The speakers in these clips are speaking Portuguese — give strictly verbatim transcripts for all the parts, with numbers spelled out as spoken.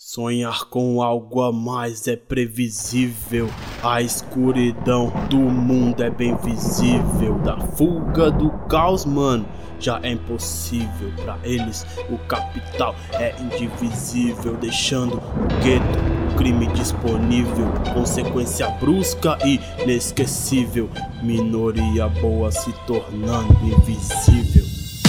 Sonhar com algo a mais é previsível. A escuridão do mundo é bem visível. Da fuga do caos, mano, já é impossível. Pra eles o capital é indivisível, deixando o gueto, o crime disponível. Consequência brusca e inesquecível. Minoria boa se tornando invisível.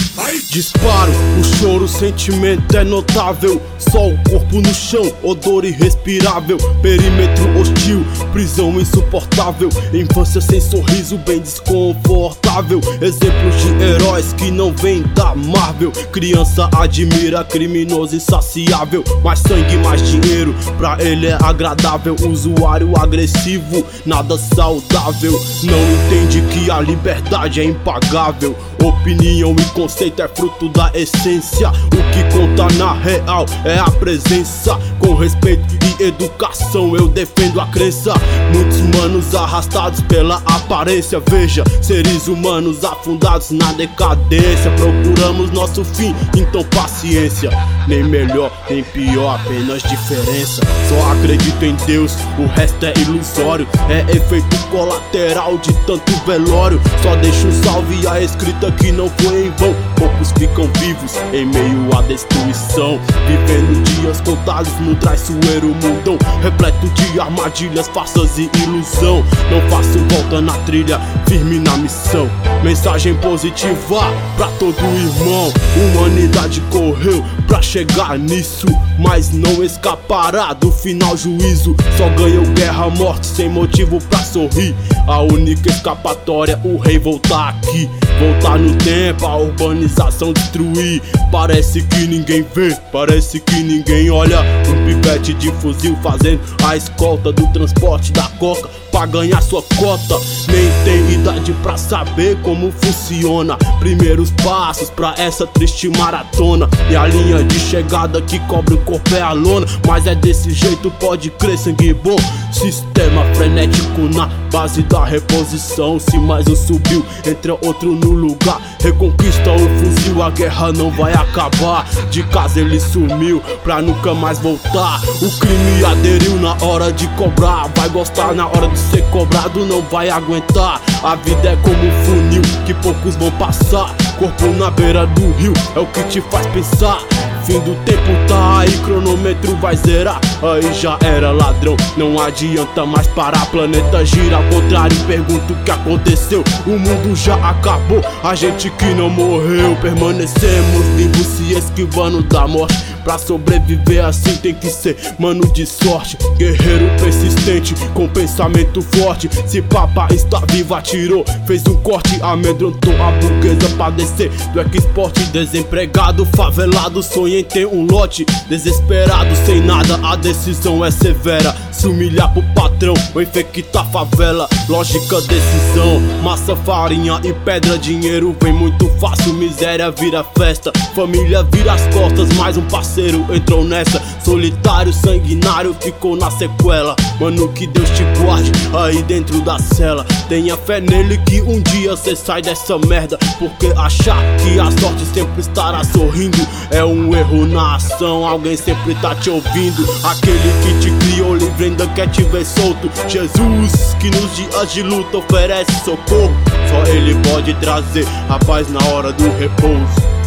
Disparo, o choro, o sentimento é notável. Só o corpo no chão, odor irrespirável. Perímetro hostil, prisão insuportável. Infância sem sorriso, bem desconfortável. Exemplos de heróis que não vêm da Marvel. Criança admira, criminoso insaciável. Mais sangue, mais dinheiro, pra ele é agradável. Usuário agressivo, nada saudável. Não entende que a liberdade é impagável. Opinião e conceito é fruto da essência. O que conta na real é a presença. Com respeito e educação eu defendo a crença. Muitos manos arrastados pela aparência. Veja, seres humanos afundados na decadência. Procuramos nosso fim, então paciência. Nem melhor, nem pior, apenas diferença. Só acredito em Deus, o resto é ilusório. É efeito colateral de tanto velório. Só deixo um salve à escrita que não foi em vão. Poucos ficam vivos em meio à destruição, vivendo dias contados no traiçoeiro mundão, repleto de armadilhas, farsas e ilusão. Não faço volta na trilha, firme na missão. Mensagem positiva pra todo irmão. Humanidade correu pra chegar nisso, mas não escapará do final juízo. Só ganhou guerra, morte sem motivo pra sorrir. A única escapatória, o rei voltar aqui. Voltar no tempo, a urbanização destruir. Parece que ninguém vê, parece que ninguém olha. Um pivete de fuzil fazendo a escolta do transporte da coca pra ganhar sua cota. Nem tem idade pra saber como funciona. Primeiros passos pra essa triste maratona. E a linha de chegada que cobre o corpo é a lona. Mas é desse jeito, pode crer, sangue bom. Sistema frenético na base da reposição. Se mais um subiu, entra outro no lugar. Reconquista o fuzil, a guerra não vai acabar. De casa ele sumiu pra nunca mais voltar. O crime aderiu na hora de cobrar. Vai gostar na hora de ser cobrado, não vai aguentar. A vida é como um funil que poucos vão passar. Corpo na beira do rio é o que te faz pensar. Fim do tempo tá aí, cronômetro vai zerar. Aí já era, ladrão, não adianta mais parar. Planeta gira ao contrário, pergunto o que aconteceu. O mundo já acabou, a gente que não morreu. Permanecemos vivos se esquivando da morte. Pra sobreviver assim tem que ser mano de sorte. Guerreiro persistente com pensamento forte. Se papa está vivo, atirou, fez um corte. Amedrontou a burguesa pra descer do export. Desempregado, favelado, sonha em ter um lote. Desesperado, sem nada, a decisão é severa. Se humilhar pro patrão ou infectar a favela. Lógica, decisão, massa, farinha e pedra. Dinheiro vem muito fácil, miséria vira festa. Família vira as costas, mais um parceiro entrou nessa. Solitário, sanguinário, ficou na sequela. Mano, que Deus te guarde aí dentro da cela. Tenha fé nele que um dia cê sai dessa merda. Porque achar que a sorte sempre estará sorrindo é um erro na ação, alguém sempre tá te ouvindo. Aquele que te criou livre ainda quer te ver solto. Jesus, que nos dias de luta oferece socorro. Só ele pode trazer a paz na hora do repouso.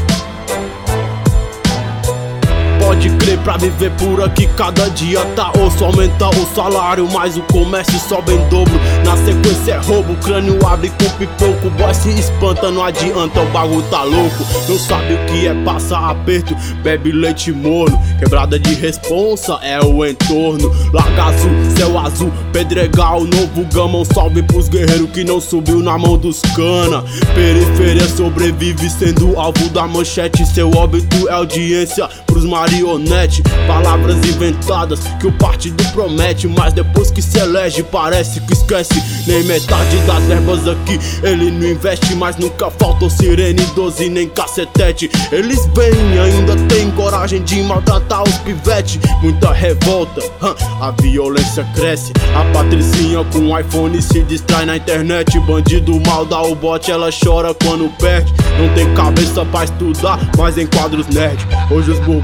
Pode crer, pra viver por aqui cada dia tá osso. Aumenta o salário, mas o comércio sobe em dobro. Na sequência é roubo, crânio abre com pipoco. O boy se espanta, não adianta, o bagulho tá louco. Não sabe o que é passar aperto, bebe leite morno. Quebrada de responsa é o entorno. Larga azul, céu azul, pedregal, novo gama. Um salve pros guerreiros que não subiu na mão dos cana. Periferia sobrevive sendo alvo da manchete. Seu óbito é audiência pros marionete. Palavras inventadas que o partido promete, mas depois que se elege parece que esquece. Nem metade das verbas aqui ele não investe. Mas nunca faltou sirene, doze nem cacetete. Eles vêm, ainda tem coragem de maltratar os pivete. Muita revolta, hum, a violência cresce. A patricinha com iPhone se distrai na internet. Bandido mal dá o bote, ela chora quando perde. Não tem cabeça pra estudar, mas em quadros nerd. Hoje os burguês não tem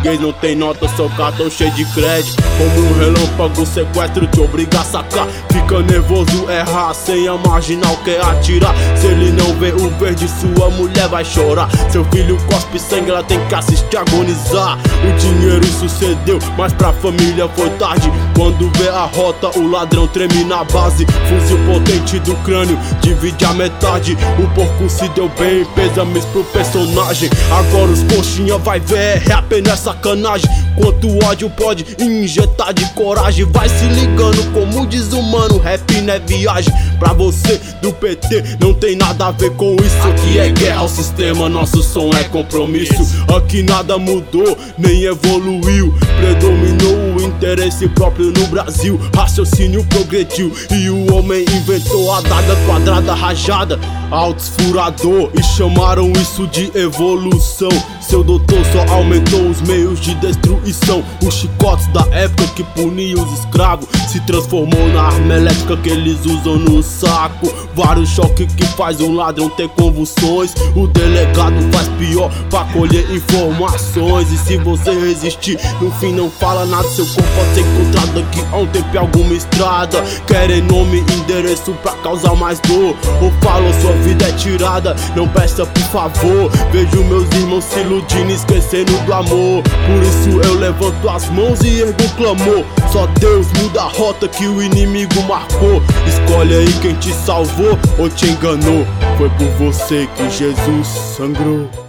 tem nota, seu cartão cheio de crédito. Como um relâmpago, o sequestro te obriga a sacar. Fica nervoso, erra a senha, marginal quer atirar. Se ele não vê o verde, sua mulher vai chorar. Seu filho cospe sangue, ela tem que assistir agonizar. O dinheiro sucedeu, mas pra família foi tarde. Quando vê a rota, o ladrão treme na base. Fuzil potente do crânio, divide a metade. O porco se deu bem, pêsames pro personagem. Agora os coxinha vai ver, rap não é sacanagem. Quanto ódio pode injetar de coragem. Vai se ligando como diz o mano, rap não é viagem. Pra você do P T não tem nada a ver com isso. Aqui é guerra ao sistema, nosso som é compromisso. Aqui nada mudou, nem evoluiu. Predominou o interesse próprio no Brasil. Raciocínio progrediu e o homem inventou a daga quadrada rajada, altos furador, e chamaram isso de evolução. Seu doutor só aumentou os meios de destruição. Os chicotes da época que punia os escravos se transformou na arma elétrica que eles usam no saco. Vários choques que faz um ladrão ter convulsões. O delegado faz pior pra colher informações. E se você resistir, no fim não fala nada. Seu corpo pode ser encontrado daqui a um tempo em alguma estrada. Querem nome e endereço pra causar mais dor, ou falam sua vida é tirada, não peça por favor. Vejo meus irmãos se iludindo, esquecendo do amor. Por isso eu levanto as mãos e ergo um clamor. Só Deus muda a rota que o inimigo marcou. Escolhe aí quem te salvou ou te enganou. Foi por você que Jesus sangrou.